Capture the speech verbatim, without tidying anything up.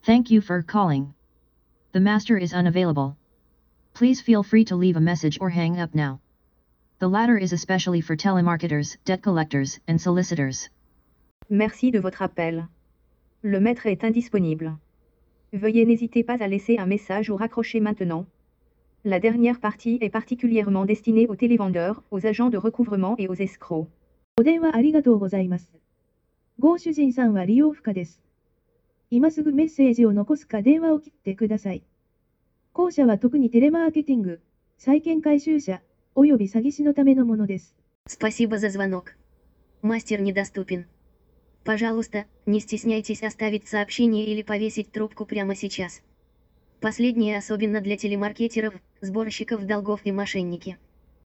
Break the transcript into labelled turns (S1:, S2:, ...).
S1: Thank you for calling. The master is unavailable. Please feel free to leave a message or hang up now. The latter is especially for telemarketers, debt collectors, and solicitors.
S2: Merci de votre appel. Le maître est indisponible. Veuillez n'hésiter pas à laisser un message ou raccrocher maintenant. La dernière partie est particulièrement destinée aux télévendeurs, aux agents de recouvrement et aux escrocs.
S3: お電話ありがとうございます。ご主人さんは利用不可です。今すぐメッセージを残すか電話を切ってください。後者は特にテレマーケティング、債権回収者、および詐欺師のためのものです。
S4: Спасибо за звонок. Мастер недоступен. Пожалуйста, не стесняйтесь оставить сообщение или повесить трубку прямо сейчас. Последнее особенно для телемаркетеров, сборщиков долгов и мошенники.